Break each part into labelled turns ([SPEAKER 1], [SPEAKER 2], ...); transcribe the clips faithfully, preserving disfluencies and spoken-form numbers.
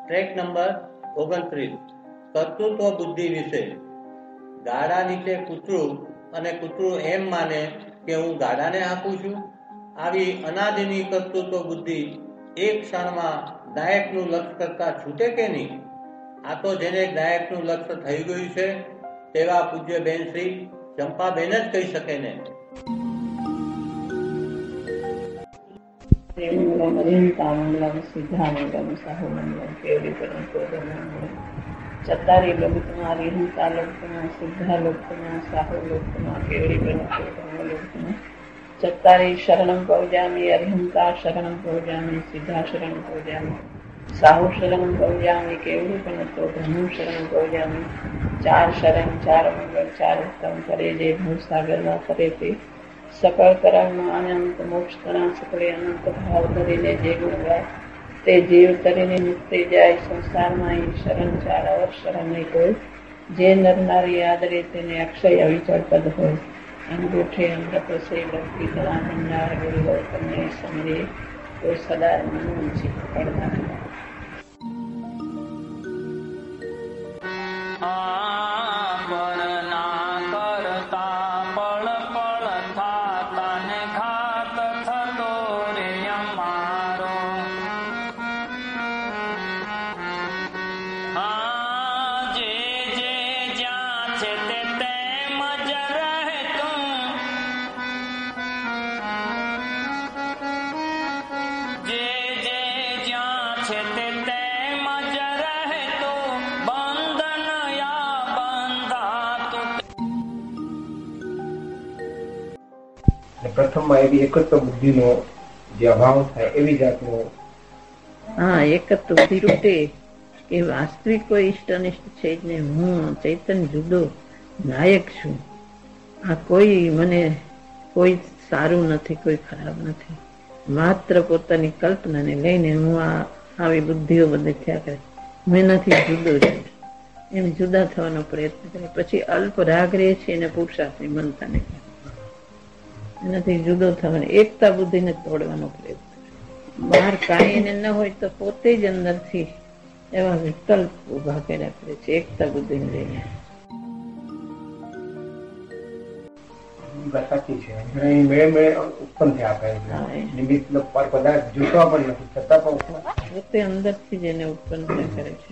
[SPEAKER 1] Track number ઓગણત્રીસ કર્તૃત્વ બુદ્ધિ વિશે. ગાડા નીચે કૂતરું અને કૂતરું એમ માને કે હું ગાડાને આપું છું. આવી અનાદિની કર્તૃત્વ બુદ્ધિ એક ક્ષણમાં ગાયકનું લક્ષ્ય કરતા છૂટે કે નહીં? આ તો જેને ગાયકનું લક્ષ્ય થઈ ગયું છે તેવા પૂજ્ય બેન શ્રી ચંપાબેન જ કહી શકે ને.
[SPEAKER 2] चतारी लोग तुम्हारी हिंसा लोग तुम्हारा सिद्धा लोग तुम्हारा साहु लोग तुम्हारा केवड़ी बनो लोग तुम्हारा चतारी शरणम पहुजामी अरिहंता शरणम पहुजामी सिद्धा शरण पहुजामी साहु शरण पहुजामी केवड़ी बनो तो धनु शरण पहुजामी चार शरण चार मंगल चार उत्तम करे जे भूसागर में करे ते सकल कर्म अनंत मोक्ष करा सकले अनंत भाव धरीने जे गुण गाय તે જીવ તરીને મુક્તિ જાય. સંસારમાં શરણ ચાર અવર શરણ નહીં કોઈ. જે નર નારી આદરે તેને અક્ષય અવિચળ પદ હોય. અંગૂઠે અમૃત સે ભક્તિ કલા ભંડાર ગુરુ તમને સમરે તો સદા મનું છે પડનાર.
[SPEAKER 3] પ્રથમમાં એવી એકત્વ બુદ્ધિનો જે અભાવ થાય એવી જાતનો
[SPEAKER 2] હા એકત્વ બુદ્ધિ રૂપે કે વાસ્તવિક કોઈ ઇષ્ટ અનિષ્ટ છે જ નહીં. હું ચૈતન્ય જુદો નાયક છું. આ કોઈ મને કોઈ સારું નથી, કોઈ ખરાબ નથી. માત્ર પોતાની કલ્પનાને લઈને હું આ આવી બુદ્ધિઓ બધી થયા કરે. હું નથી જુદો છું એમ જુદા થવાનો પ્રયત્ન કરે. પછી અલ્પ રાગ રહે છે એને પુરુષાર્થની મનતાને એનાથી જુદો થવાની એકતા બુદ્ધિને તોડવાનો પ્રયત્ન. બહાર કાંઈ એને ન હોય તો પોતે જ અંદરથી એવા વિકલ્પ ઉભા કર્યા કરે છે એકતા બુદ્ધિને લઈને.
[SPEAKER 3] સાચી છે. મેળે મેળે ઉત્પન્ન થયા કરે નિમિત્ત પદાર્થ જોતા પણ નથી છતાં પણ
[SPEAKER 2] પોતે અંદરથી જ એને ઉત્પન્ન થયા કરે છે.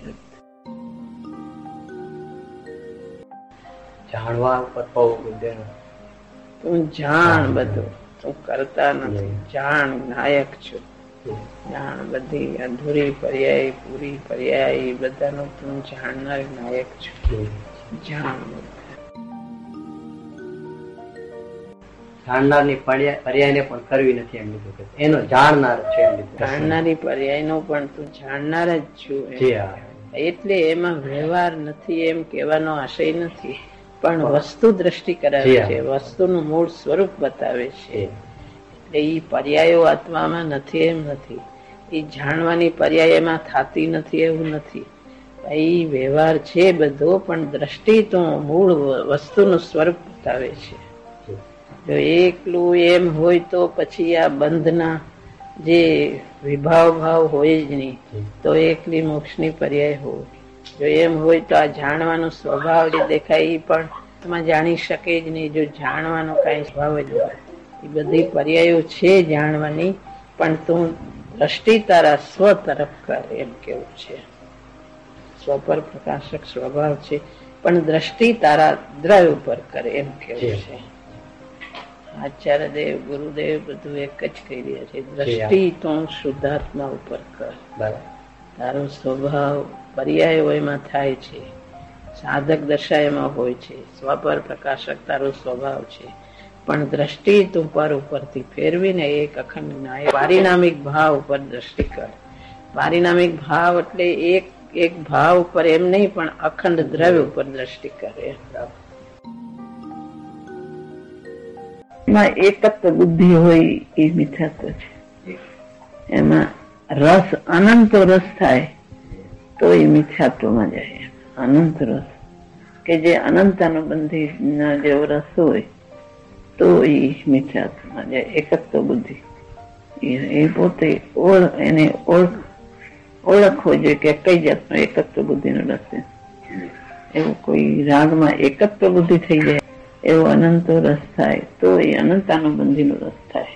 [SPEAKER 4] જાણવા ઉપર બહુ બુદ્ધિ
[SPEAKER 2] તું જાણ બધું, તું કરતા નથી. જાણ નાયક છું. જાણ બધી અધૂરી પર્યાય પૂરી પર્યાય બધાનો તું જાણનાર નાયક છું. જાણ
[SPEAKER 4] જાણનારની પર્યાયને પણ કરવી નથી એમ લીધું. એનો જાણનાર છે.
[SPEAKER 2] જાણનારી પર્યાય નો પણ તું જાણનાર જ છું. એટલે એમાં વ્યવહાર નથી એમ કહેવાનો આશય નથી, પણ વસ્તુ દ્રષ્ટિ કરાવે છે, વસ્તુનું મૂળ સ્વરૂપ બતાવે છે. એટલે એ પર્યાયો આત્મામાં નથી એમ નથી, એ જાણવાની પર્યાયમાં થતી નથી એવું નથી. એ વ્યવહાર છે બધો, પણ દ્રષ્ટિ તો મૂળ વસ્તુનું સ્વરૂપ બતાવે છે. જો એકલું એમ હોય તો પછી આ બંધના જે વિભાવ ભાવ હોય જ નહીં, તો એકલી મોક્ષની પર્યાય હોય. જો એમ હોય તો આ જાણવાનો સ્વભાવ જે દેખાય એ પણ એમાં જાણી શકે જ નહીં. જો જાણવાનો કઈ સ્વભાવ જ હોય, એ બધી પર્યાયો છે જાણવાની, પણ તું દ્રષ્ટિ તારા સ્વ તરફ કર એમ કેવું છે. સ્વ પર પ્રકાશક સ્વભાવ છે, પણ દ્રષ્ટિ તારા દ્રવ્ય ઉપર કરે એમ કેવું છે. આચાર્ય દેવ ગુરુદેવ બધું એક જ કહી રહ્યા છે, દ્રષ્ટિ તો શુદ્ધાત્મા ઉપર કર. તારો સ્વભાવ પર્યાયો એમાં થાય છે, સાધક દશાએમાં હોય છે. સ્વ પર પ્રકાશક તારો સ્વભાવ છે, પણ દ્રષ્ટિ તું પર ઉપરથી ફેરવીને એક અખંડ નાયક પારિણામિક ભાવ ઉપર દ્રષ્ટિ કર. પારિણામિક ભાવ એટલે એક એક ભાવ ઉપર એમ નહીં, પણ અખંડ દ્રવ્ય ઉપર દ્રષ્ટિ કરે. એમાં એકત્વ બુદ્ધિ હોય એ મિથ્યાત્વ છે. એમાં રસ અનંત રસ થાય તો એ મિથ્યાત્વમાં જાય. અનંત રસ કે જે અનંતાનુબંધી ના જેવો રસ હોય તો એ મિથ્યાત્વમાં જાય. એકત્વ બુદ્ધિ એ પોતે ઓળ એને ઓળખ ઓળખવો જોઈએ કે કઈ જાતનો એકત્વ બુદ્ધિનો રસ છે. એવું કોઈ રાગમાં એકત્વ બુદ્ધિ થઈ જાય એવો અનંતો રસ થાય તો એ અનંતાનુબંધીનો રસ થાય.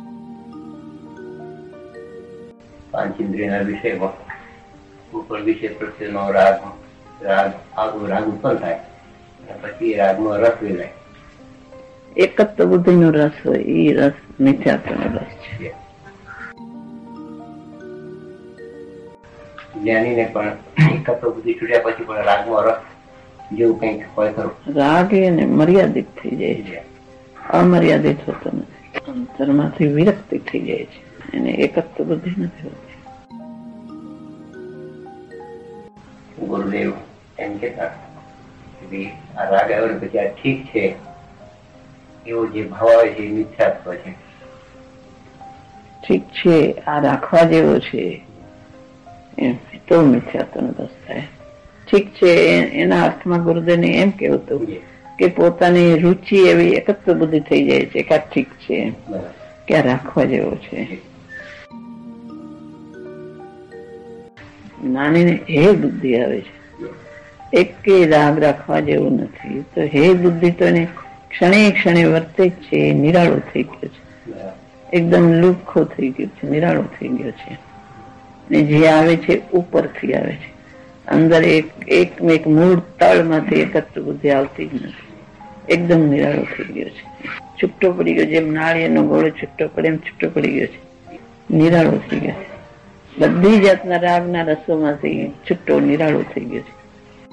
[SPEAKER 5] પાંચ ઇન્દ્રિયના વિષયમાં ઉપર વિષય પ્રત્યેનો રાગ રાગ આગો રાગ ઉત્પન્ન થાય પછી રાગમાં રસ વેલાય.
[SPEAKER 2] એકત્વ બુદ્ધિનો રસ હોય એ રસ મિથ્યાત્વનો રસ છે.
[SPEAKER 5] જ્ઞાનીને પણ એકત્વ બુદ્ધિ છૂટ્યા પછી પણ રાગમાં રસ જેવું કઈક હોય ખરું?
[SPEAKER 2] રાગ એને મર્યાદિત થઈ જાય છે, અમર્યાદિત હોતો નથી. અંતરમાંથી વિરક્તિ થઈ જાય છે, એને એકત્વ બુદ્ધિ નથી હોતી.
[SPEAKER 5] ગુરુદેવ એમ કેતા આ રાગ આવ્યો ને પછી આ ઠીક છે એવો જે ભાવ આવે છે એ મિથ્યાત્વ છે.
[SPEAKER 2] ઠીક છે આ રાખવા જેવો છે એમ તો મિથ્યાત્વનો રસ થાય. ઠીક છે એના અર્થમાં ગુરુદેવને એમ કેવું હતું કે પોતાની રુચિ એવી એકત્વ બુદ્ધિ થઈ જાય છે કે આ ઠીક છે કે આ રાખવા જેવો છે. નાનીને હે બુદ્ધિ આવે છે, એક કે રાગ રાખવા જેવું નથી તો હે બુદ્ધિ તો એને ક્ષણે ક્ષણે વર્તે જ છે. નિરાળો થઈ ગયો છે, એકદમ લુખ્ખો થઈ ગયો છે, નિરાળો થઈ ગયો છે. ને જે આવે છે ઉપરથી આવે છે, અંદર એક એક એક મૂળ તળમાંથી એકત્ર બુદ્ધિ આવતી જ નથી. એકદમ નિરાળો થઈ ગયો છે, છૂટો પડી ગયો. જેમ નાળિયેરનો ગોળો છૂટો પડે એમ છૂટો પડી ગયો છે, નિરાળો થઈ ગયો છે. બધી જાતના રાગના રસોમાંથી છૂટો નિરાળો થઈ ગયો છે.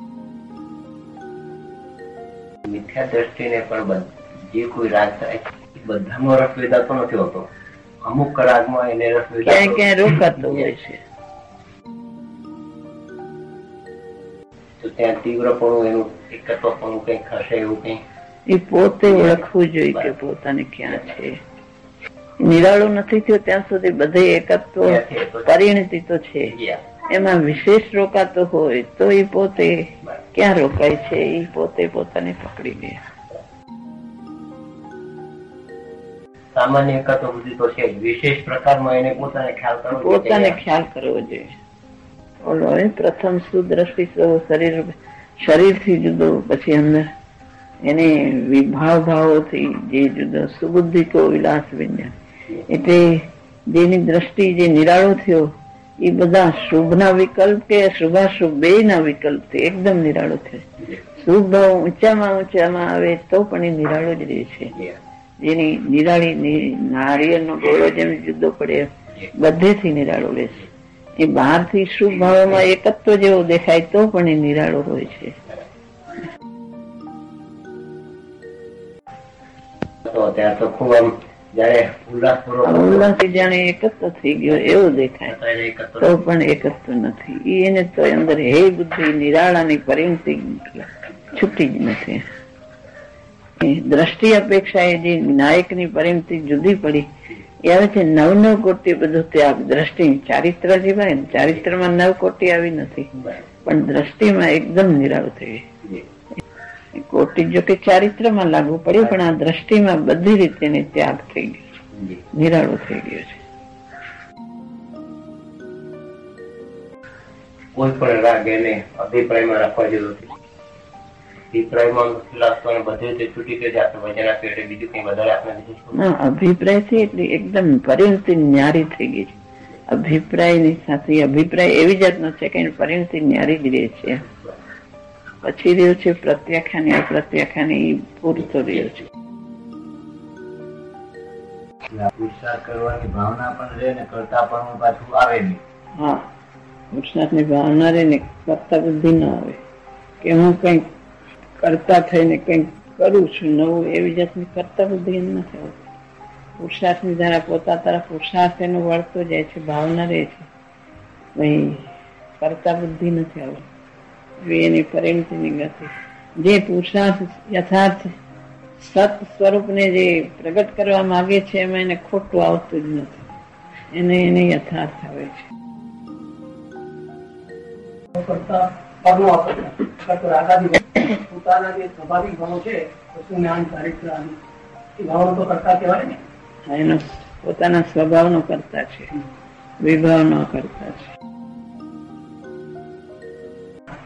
[SPEAKER 5] મિથ્યા દ્રષ્ટિને પણ જે કોઈ રાગ થાય બધામાં રસ વેદાતો નથી હોતો. અમુક રાગમાં એને રસ
[SPEAKER 2] ક્યાંય ક્યાંય રોકાતો હોય છે.
[SPEAKER 5] તો ત્યાં તીવ્રપણું એનું એકત્વપણું કઈક હશે એવું કઈ
[SPEAKER 2] એ પોતે ઓળખવું જોઈએ કે પોતાને ક્યાં છે. નિરાળો નથી થયો ત્યાં સુધી બધે એકત્વ પરિણતિ તો છે, એમાં વિશેષ રોકાતો હોય તો એ પોતે ક્યાં રોકાય છે એ પોતે પોતાને પકડી લે.
[SPEAKER 5] સામાન્ય એકત્વ બુદ્ધિ તો છે, વિશેષ પ્રકારમાં એને પોતાને ખ્યાલ કરવો
[SPEAKER 2] પોતાને ખ્યાલ કરવો જોઈએ. ઓલો પ્રથમ સુદ્રષ્ટિ શરીર શરીરથી જુદો, પછી અંદર એને વિભાવ ભાવોથી જે જુદો સુબુદ્ધિ કો વિલાસ વિજ્ઞાન એટલે જેની દ્રષ્ટિ જે નિરાળો થયો એ બધા શુભના વિકલ્પ કે શુભાશુભ બે ના વિકલ્પ એકદમ નિરાળો થયો. શુભ ભાવ ઊંચામાં ઊંચામાં આવે તો પણ એ નિરાળો જ રહે છે. જેની નિરાળી નાળિયેરનો ગોળો જેમ જુદો પડે બધેથી નિરાળો રહે છે. એ બહારથી શુભ ભાવોમાં એકત્વ જેવો દેખાય તો પણ એ નિરાળો હોય છે.
[SPEAKER 5] ત્યાં તો ખૂબ આમ જયારે
[SPEAKER 2] ઉલ્લાસ જાણે એકત્વ થઈ ગયો એવું દેખાય તો પણ એકત્વ નથી. એને તો અંદર હે બુદ્ધિ નિરાળાની પરિણતિ છૂટી જ નથી. દ્રષ્ટિ અપેક્ષા એ જે નાયકની પરિણતિ જુદી પડી એ આવે છે નવ નવ કોટી બધું ત્યાગ. દ્રષ્ટિ ચારિત્ર જેવાય ને ચારિત્રમાં નવ કોટી આવી નથી પણ દ્રષ્ટિમાં એકદમ નિરાળો થઈ ગઈ. કોટી જો કે ચારિત્રમાં લાગુ પડ્યું પણ આ દ્રષ્ટિમાં બધી રીતે ત્યાગ થઈ ગયો, નિરાળો થઈ ગયો છે.
[SPEAKER 5] કોઈ પણ રાગ એને અભિપ્રાયમાં રાખવા જેવું નથી. અભિપ્રાયમાં બધી રીતે છૂટી ગઈ છે. આપણે વચન આપ્યું એટલે બીજું કઈ વધારે આપણે
[SPEAKER 2] અભિપ્રાય થી એટલે એકદમ પરિણતિ ન્યારી થઈ ગઈ છે. અભિપ્રાયની સાથે અભિપ્રાય એવી જાતનો છે કે પરિણતિ ન્યારી જ રહે છે. પછી રહ્યો છે પ્રત્યાખ્યાન અપ્રત્યાખ્યાન એ પૂરતો રહ્યો છે.
[SPEAKER 5] પુરુષાર્થ કરવાની ભાવના પણ રહે ને કરતા પણ પાછું આવે નહીં.
[SPEAKER 2] હા, પુરુષાર્થની ભાવના રહે ને કરતા બુદ્ધિ ના આવે કે હું કઈક કરતા થઈને કઈક કરું છું નવું, એવી જાતની કરતા બુદ્ધિ એમ નથી આવતી. પુરુષાર્થની ધારા પોતા તરફ પુરુષાર્થ એનો વળતો જાય છે, ભાવના રહે છે, ભાઈ કરતા બુદ્ધિ નથી આવતી. એની પરિણતિની ગતિ જે પુરુષાર્થ યથાર્થ સત સ્વરૂપને જે પ્રગટ કરવા માંગે છે એમાં એને ખોટું આવતું જ નથી. એને એને યથાર્થ આવે છે.
[SPEAKER 3] પોતાના જે સ્વાભાવિક ભાવો છે જ્ઞાન ચારિત્ર એ ભાવનો તો કરતા કહેવાય ને.
[SPEAKER 2] એનો પોતાના સ્વભાવનો કરતા છે, વિભાવનો કરતા છે.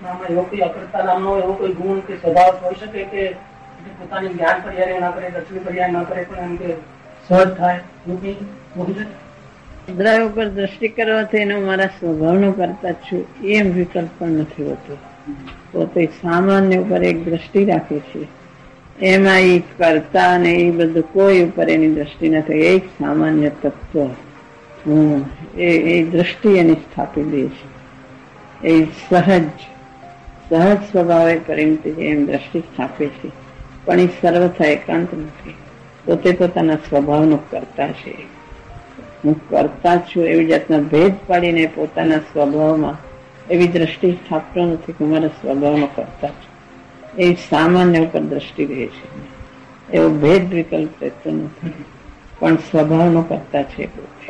[SPEAKER 6] આપનામાં એવો કોઈ અકર્તા નામનો એવો કોઈ ગુણ કે સ્વભાવ હોઈ શકે કે પોતાની જ્ઞાન પર્યાય ના કરે, દર્શન પર્યાય ના કરે, પણ એમ કે સહજ થાય એવું કઈ હોઈ શકે?
[SPEAKER 2] મુદ્રા ઉપર દ્રષ્ટિ કરવાથી એનો મારા સ્વભાવનો કરતા છું એમ વિકલ્પ પણ નથી હોતો. પોતે સામાન્ય ઉપર એક દ્રષ્ટિ રાખે છે, એમાં એ કરતા અને એ બધું કોઈ ઉપર એની દ્રષ્ટિ નથી. એક સામાન્ય તત્વ હું એ દ્રષ્ટિ એની સ્થાપી દે છે. એ સહજ સહજ સ્વભાવે પરિણતિ એમ દ્રષ્ટિ સ્થાપે છે, પણ એ સર્વથા એકાંત નથી. પોતે પોતાના સ્વભાવનો કરતા છે. હું કરતા છું એવી જાતના ભેદ પાડીને પોતાના સ્વભાવમાં એવી દ્રષ્ટિ સ્થાપતો નથી કે મારા સ્વભાવનો કરતા છું. એ સામાન્ય ઉપર દ્રષ્ટિ રહે છે. એવો ભેદ વિકલ્પ રહેતો નથી, પણ સ્વભાવનો કરતા છે પોતે.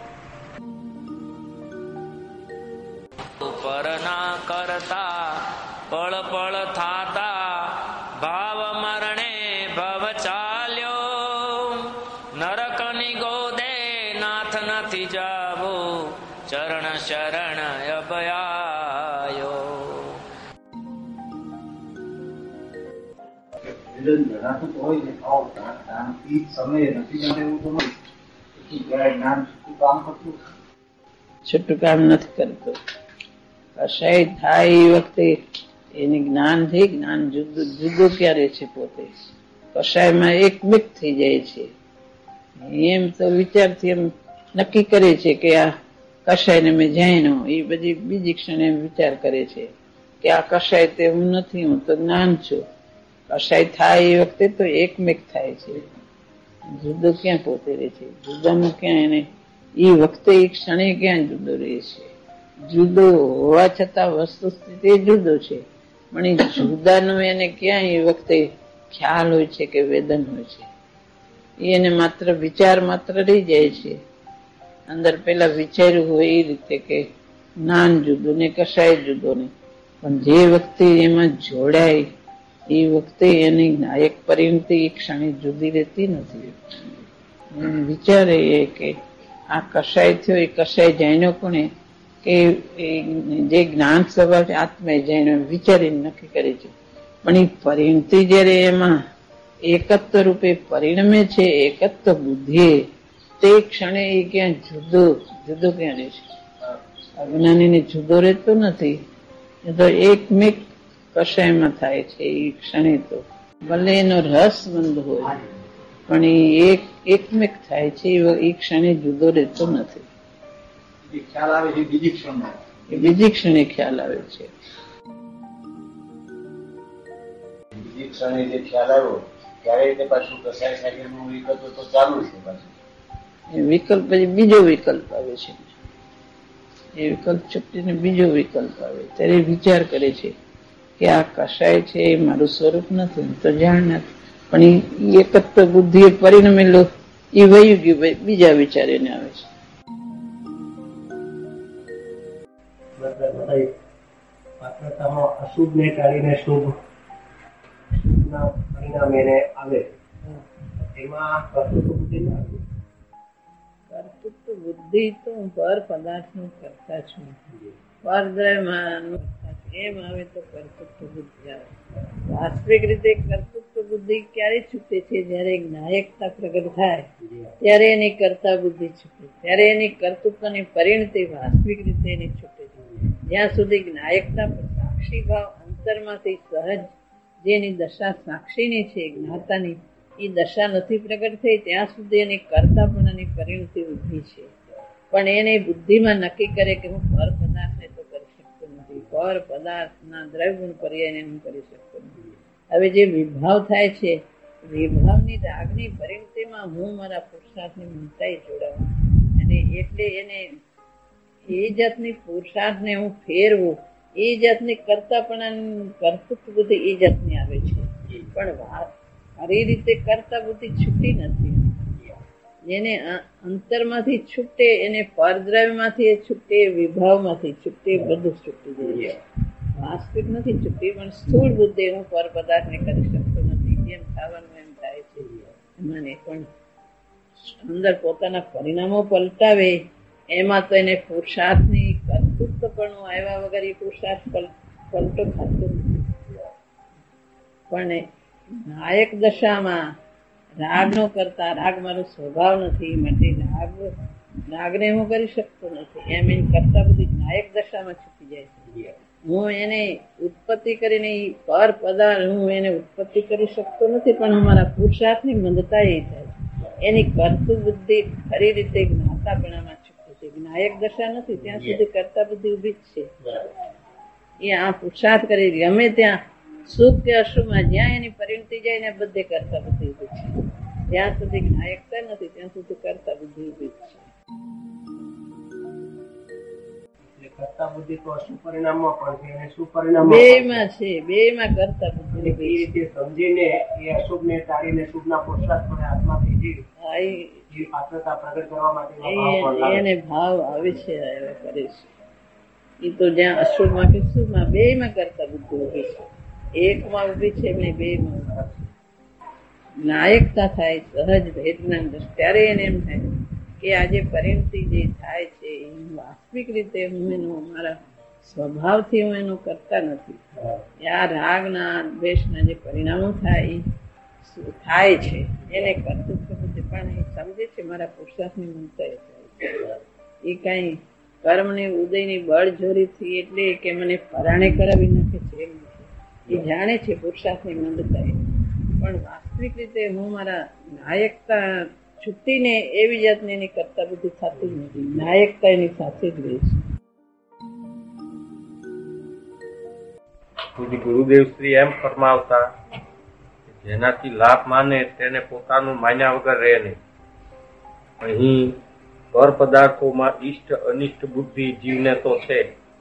[SPEAKER 7] પરના કરતા પળ પળ થાતા ભાવ મરણે ભવ ચાલ્યો નરકની ગોદે નાથ નથી જાવો ચરણ શરણ અભયાયો.
[SPEAKER 2] છૂટું કામ નથી કરતું. કશાય થાય એ વખતે એને જ્ઞાન થી જ્ઞાન જુદું જુદું ક્યારે છે. પોતે કશાયમાં એકમેક થઈ જાય છે. એમ તો વિચારથી એમ નક્કી કરે છે કે આ કશાય ને મેં જાણ્યો, એ બધી બીજી ક્ષણે એમ વિચાર કરે છે કે આ કશાય તે હું નથી, હું તો જ્ઞાન છું. કશાય થાય એ વખતે તો એકમેક થાય છે. જુદો ક્યાં પોતે રહે છે? જુદામાં ક્યાં એને એ વખતે એ ક્ષણે ક્યાં જુદો રહે છે? જુદો હોવા છતાં વસ્તુ સ્થિતિ જુદો છે, પણ એ જુદાનું એને ક્યાં એ વખતે ખ્યાલ હોય છે કે વેદન હોય છે? એને માત્ર વિચાર માત્ર રહી જાય છે. અંદર પેલા વિચાર્યું હોય એ રીતે કે જ્ઞાન જુદું ને કશાય જુદો ને, પણ જે વખતે એમાં જોડાય એ વખતે એની નાયક પરિણતિ એ ક્ષણે જુદી રહેતી નથી. વિચારે એ કે આ કશાય થયો, એ કશાય જાણ્યો કોને? કે જે જ્ઞાન સ્વભાવ છે આત્મા જાણ્યો વિચારીને નક્કી કરે છે. પણ એ પરિણતિ જયારે એમાં એકત્વ રૂપે પરિણમે છે, એકત્વ બુદ્ધિ, તે ક્ષણે એ ક્યાં જુદો જુદો ક્યાં રહે છે? અજ્ઞાનીને જુદો રહેતો નથી. એ તો એકમેક કશાયમાં થાય છે. એ ક્ષણે તો ભલે એનો રસ બંધ હોય, પણ એ એક એકમેક થાય છે. એ ક્ષણે જુદો રહેતો નથી.
[SPEAKER 3] ખ્યાલ આવે છે બીજી ક્ષણે,
[SPEAKER 2] એ બીજી ક્ષણે ખ્યાલ આવે છે.
[SPEAKER 3] બીજી ક્ષણે જે ખ્યાલ આવ્યો ત્યારે તે પાછું કસાય સાગર નું વિકલ્પ તો ચાલુ છે. પાછું
[SPEAKER 2] એ વિકલ્પ પછી બીજો વિકલ્પ આવે છે. એ વિકલ્પ છૂટીને બીજો વિકલ્પ આવે ત્યારે વિચાર કરે છે કે આ કશાય છે એ મારું સ્વરૂપ નથી, હું તો જાણ નથી. પણ એ એકત્વ બુદ્ધિ એ પરિણમેલો એ વયું ગયું, બીજા વિચારીને આવે છે.
[SPEAKER 4] અશુભ ને ટાળીને શુભ શુભના પરિણામે આવે, એમાં કર્તૃત્વ બુદ્ધિ ના આવે.
[SPEAKER 2] કર્તૃત્વ બુદ્ધિ તો પર પદાર્થ નું કરતા છું, પરદ્રવ્યમાં એમ આવે તો કર્તૃત્વ બુદ્ધિ આવે. વાસ્તવિક રીતે કર્તૃત્વ બુદ્ધિ ક્યારે છૂટે છે? જયારે નાયકતા પ્રગટ થાય ત્યારે એની કરતા બુદ્ધિ છૂટે, ત્યારે એની કર્તૃત્વની પરિણતિ વાસ્તવિક રીતે એની છૂટે છે. જ્યાં સુધી નાયકતા સાક્ષી ભાવ અંતરમાંથી સહજ જેની દશા સાક્ષીની છે, જ્ઞાતાની, એ દશા નથી પ્રગટ થઈ ત્યાં સુધી એની કરતાપણાની પરિણતિ ઉભી છે. પણ એને બુદ્ધિમાં નક્કી કરે કે હું પર પદાર્થને તો કરી શકતો નથી, પર પદાર્થના દ્રવ્યગુણ પર્યાયને હું કરી શકતો નથી. હવે જે વિભાવ થાય છે, વિભાવની રાગની પરિણતિમાં હું મારા પુરુષાર્થની મમતાએ જોડાવું, અને એટલે એને એ જાતની પુરુષાર્થને હું ફેરવું, એ જાતની કરતાપણાની કર્તૃત્વ બુદ્ધિ એ જાતની આવે છે. પણ વાત ખરી રીતે કરતા બુદ્ધિ છૂટી નથી. જેને અંતરમાંથી છૂટે એને પરદ્રવ્યમાંથી છૂટે, વિભાવમાંથી છૂટે, બધું છૂટી જાય. વાસ્તવિક નથી છૂટી, પણ સ્થૂળ બુદ્ધિ હું પર પદાર્થને કરી શકતો નથી, જેમ થવાનું એમ થાય છે. મને પણ અંદર પોતાના પરિણામો પલટાવે એમાં તો એને પુરુષાર્થની કર્તૃત્વ પણ આવ્યા વગર એ પુરુષાર્થ પલટો ખાતો નથી. પણ નાયક દશામાં રાગ નો કરતા, રાગ મારો સ્વભાવ નથી માટે રાગ રાગને હું કરી શકતો નથી. એમ એની કરતા બધી નાયક દશામાં છૂટી જાય છે. હું એને ઉત્પત્તિ કરીને પર પદાર્થ હું એને ઉત્પત્તિ કરી શકતો નથી, પણ મારા પુરુષાર્થની મંદતા એ થાય એની કરતું બુદ્ધિ ખરી રીતે જ્ઞાતાપણામાં છૂટે છે. નાયક દશા નથી ત્યાં સુધી કરતા બુદ્ધિ ઉભી જ છે. એ આ પુરુષાર્થ કરી ગમે ત્યાં સુખ કે અશુભમાં જ્યાં એની પરિણતિ જાય ને બધે કરતા બુદ્ધિ ઉભી છે. જ્યાં સુધી નાયકતા નથી ત્યાં સુધી કરતા બુદ્ધિ ઉભી જ છે.
[SPEAKER 4] કરતા બુદ્ધિ તો અશુભ પરિણામમાં પણ છે અને શુભ પરિણામ
[SPEAKER 2] બે માં છે. બે માં કરતા બુદ્ધિ
[SPEAKER 4] એ રીતે સમજીને એ અશુભ ને ટાળીને શુભ ના પુરુષાર્થ પણ આત્માથી જીવ એ પાત્રતા પ્રગટ કરવા માટે
[SPEAKER 2] એને ભાવ આવે છે, કરે છે. એ તો જ્યાં અશુભમાં કે શુભમાં બે માં કરતા બુદ્ધિ ઉભી છે. એક માં ઉભી છે ને બે માં નાયકતા થાય સહજ ભેદ જ્ઞાન ત્યારે એને એમ થાય કે આજે પરિણતિ જે થાય છે એ વાસ્તવિક રીતે હું એનો મારા સ્વભાવથી હું એનો કરતા નથી. આ રાગના દ્વેષના જે પરિણામો થાય થાય છે એને કરતું પણ એ સમજે છે મારા પુરુષાર્થની મમતા એ થાય છે. એ કાંઈ કર્મની ઉદયની બળજોરીથી એટલે કે મને પરાણે કરાવી નાખે છે એમ નથી. એ જાણે છે પુરુષાર્થની મંદતા એ, પણ વાસ્તવિક રીતે હું મારા નાયકતા છૂટીને એવી જાતની એની કરતા બુદ્ધિ થતી જ નથી. નાયકતા એની સાથે જ રહે
[SPEAKER 8] છે. ગુરુદેવ શ્રી એમ ફરમાવતા જેનાથી લાભ માને તેને પોતાનું માન્યા વગર રહે નહીં. અહીં પર પદાર્થોમાં ઈષ્ટ અનિષ્ટ બુદ્ધિ જીવને તો છે,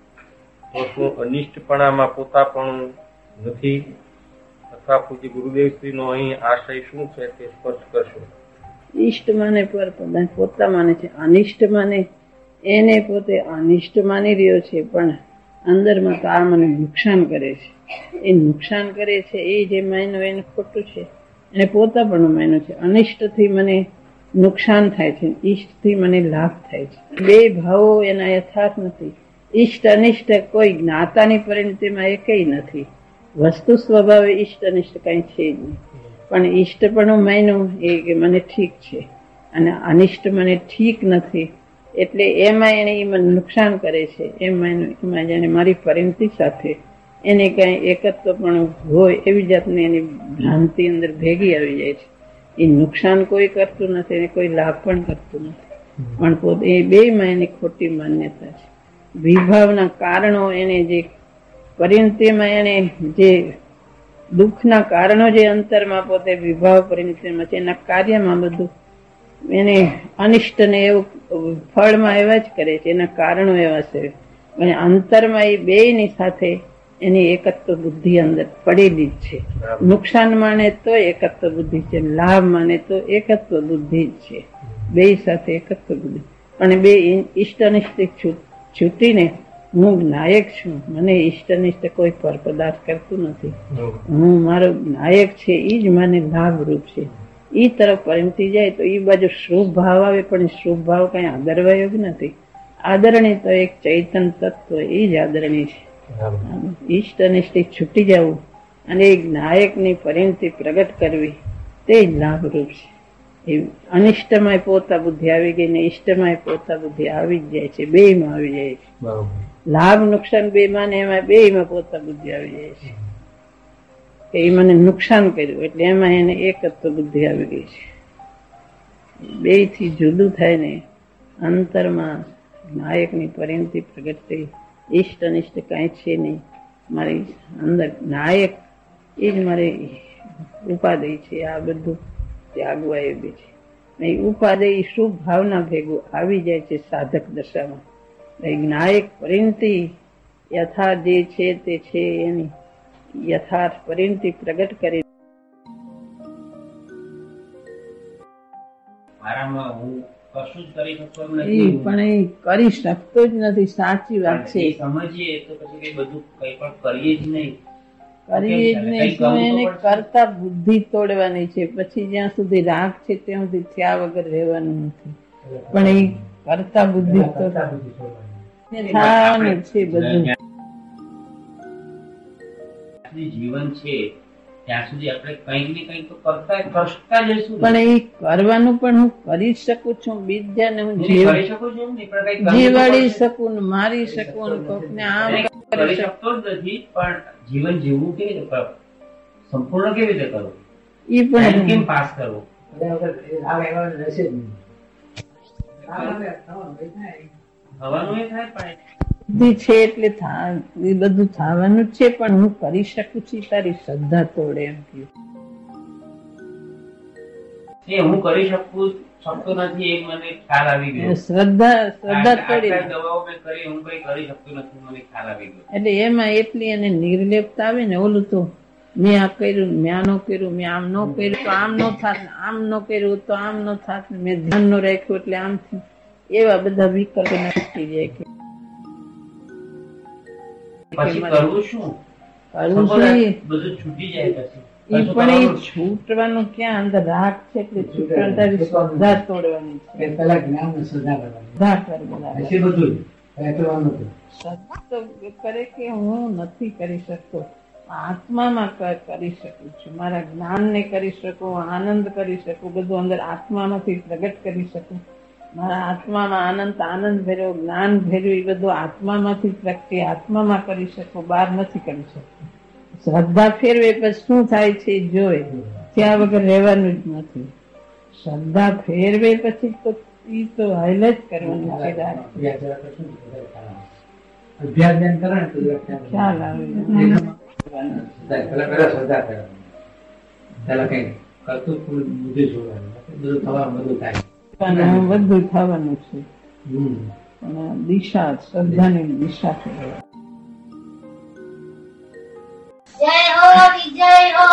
[SPEAKER 8] તો શું અનિષ્ટપણામાં પોતાપણું નથી? અથવા પૂજ્ય ગુરુદેવ શ્રી નો અહીં આશય શું છે તે સ્પષ્ટ કરશો.
[SPEAKER 2] ઈષ્ટ માને પર પદાર્થ પોતા માને છે, અનિષ્ટ માને એને પોતે અનિષ્ટ માની રહ્યો છે, પણ અંદરમાં તો આ મને નુકસાન કરે છે. એ નુકસાન કરે છે એ જે માન્યો એને ખોટું છે, એને પોતા પણ માન્યો છે. અનિષ્ટથી મને નુકસાન થાય છે, ઈષ્ટથી મને લાભ થાય છે. બે ભાવો એના યથાર્થ નથી. ઈષ્ટ અનિષ્ટ કોઈ જ્ઞાતાની પરિણતિમાં એ કઈ નથી. વસ્તુ સ્વભાવે ઈષ્ટ અનિષ્ટ કઈ છે જ નહીં. પણ ઈષ્ટ પણ માન્યું એ કે મને ઠીક છે અને અનિષ્ટ મને ઠીક નથી, એટલે એમાં એને એ મને નુકસાન કરે છે એમ માન્યું. એમાં જાણે મારી પરિણતિ સાથે એને કઈ એકત્વ પણ હોય એવી જાતની એની ભ્રાંતિ અંદર ભેગી આવી જાય છે. એ નુકસાન કોઈ કરતું નથી અને કોઈ લાભ પણ કરતું નથી, પણ પોતે એ બે માં એની ખોટી માન્યતા છે. વિભાવના કારણો એને જે પરિણતિમાં એને જે દુઃખના કારણો જે અંતરમાં પોતે વિભાવ પરિણતિમાં છે એના કાર્યમાં બધું એને અનિષ્ટ ને એવું ફળમાં એવા જ કરે છે, એના કારણો એવા છે. અને અંતરમાં એ બે ની સાથે એની એકત્વ બુદ્ધિ અંદર પડેલી જ છે. નુકસાન માને તો એકત્વ બુદ્ધિ છે, લાભ માને તો એકત્વ બુદ્ધિ જ છે. બે સાથે એકત્વ બુદ્ધિ. પણ બે ઈષ્ટ અનિષ્ટ છૂટીને હું નાયક છું, મને ઈષ્ટ અનિષ્ટ કોઈ પર પદાર્થ કરતું નથી. હું મારો નાયક છે એ જ મને લાભરૂપ છે. એ તરફ પરિણતિ જાય તો એ બાજુ શુભ ભાવ આવે, પણ શુભ ભાવ કઈ આદરવા યોગ નથી. આદરણી તો એક ચૈતન તત્વ એ જ આદરણી છે. ઈષ્ટ અનિષ્ટ છૂટી જવું અને એક નાયક ની પરિણતિ પ્રગટ કરવી તે જ લાભરૂપ છે. એ અનિષ્ટમાં પોતા બુદ્ધિ આવી ગઈ ને ઈષ્ટમાં પોતા બુદ્ધિ આવી જ જાય છે. બે માં આવી જાય છે. લાભ નુકસાન બે માં ને એમાં બે માં પોતા બુદ્ધિ આવી જાય છે કે એ મને નુકસાન કર્યું એટલે એમાં એને એકત્વ બુદ્ધિ આવી ગઈ છે. બે થી જુદું થાય ને અંતરમાં નાયકની પરિણતિ પ્રગટ થઈ. ઈષ્ટ અનિષ્ટ કઈ છે નહીં. મારી અંદર નાયક એ જ મારી ઉપાદેય છે. આ બધું ત્યાગવા એ બી છે. ઉપાદેય શુભ ભાવના ભેગું આવી જાય છે સાધક દશામાં. નાયક પરિણતિ યથાર્થ જે છે તે છે એની યથાર્થ પરિણતિ પ્રગટ કરી પણ એ કરી શકતો જ નથી. સાચી વાત છે.
[SPEAKER 5] સમજીએ તો પછી બધું કઈ પણ કરીએ જ નહીં
[SPEAKER 2] કરીએ જ નહીં તો એને કરતા બુદ્ધિ તોડવાની છે. પછી જ્યાં સુધી રાગ છે ત્યાં સુધી થયા વગર રહેવાનું નથી. પણ એ કરતા બુદ્ધિ તોડવાની થવાનું છે બધું.
[SPEAKER 5] સુધી જીવન છે ત્યાં સુધી આપણે કંઈક ને કંઈક તો કરતા કરતા જઈશું.
[SPEAKER 2] પણ એ કરવાનું પણ હું કરી શકું છું, બીજાને હું
[SPEAKER 5] કરી શકું છું ને, પણ કંઈક
[SPEAKER 2] જીવાડી શકું ને મારી શકું ને કોકને આમ
[SPEAKER 5] કરી શકતો જ નથી. પણ જીવન જીવવું કેવી રીતે કરવું, સંપૂર્ણ કેવી રીતે કરવું,
[SPEAKER 2] એ પણ
[SPEAKER 5] કેમ પાસ કરવું, થવાનું એ થાય. પણ
[SPEAKER 2] બુદ્ધિ છે એટલે એ બધું થવાનું છે, પણ હું કરી શકું છું તારી શ્રદ્ધા તોડે એમ કહ્યું.
[SPEAKER 5] એ હું કરી શકું શકતો નથી એ મને ખ્યાલ આવી ગયો.
[SPEAKER 2] શ્રદ્ધા શ્રદ્ધા તોડી
[SPEAKER 5] દવાઓ મેં કરી, હું કઈ કરી શકતો નથી મને ખ્યાલ આવી ગયો.
[SPEAKER 2] એટલે એમાં એટલી એને નિર્લેપતા આવે ને, ઓલું તો મેં આ કર્યું, મેં આ ન કર્યું, મેં આમ ન કર્યું તો આમ ન થાત, આમ ન કર્યું તો આમ ન થાત, મેં ધ્યાન ન રાખ્યું એટલે આમ થયું. એવા બધા વિકલ્પ નક્કી જાય કે
[SPEAKER 5] પછી કરવું શું,
[SPEAKER 2] કરવું
[SPEAKER 5] બધું
[SPEAKER 2] જોઈએ.
[SPEAKER 5] છૂટી જાય પછી
[SPEAKER 2] એ પણ એ છૂટવાનું ક્યાં, અંદર રાગ છે એટલે છૂટવાનું તારી શ્રદ્ધા તોડવાની છે.
[SPEAKER 4] પેલા જ્ઞાન ને શ્રદ્ધા
[SPEAKER 2] શ્રદ્ધા કર બરાબર.
[SPEAKER 4] બધું કરવાનું હતું.
[SPEAKER 2] શ્રદ્ધા તો કરે કે હું નથી કરી શકતો, આત્મામાં કરી શકું છું, મારા જ્ઞાન ને કરી શકું, આનંદ કરી શકું, બધું અંદર આત્મામાંથી પ્રગટ કરી શકું. મારા આત્મામાં આનંદ આનંદ ભર્યો, જ્ઞાન ભર્યું, એ બધું આત્મામાંથી પ્રગટી આત્મામાં કરી શકું, બહાર નથી કરી શકતું. શ્રદ્ધા ફેરવે પછી શું થાય છે જોઈ, ત્યાં વગર રહેવાનું જ નથી. શ્રદ્ધા ફેરવે પછી તો એ તો હાઈલ જ કરવાનું છે. ખ્યાલ આવે બધું થવાનું છે. પણ દિશા, શ્રદ્ધાની દિશા
[SPEAKER 9] જય હો વિજય હો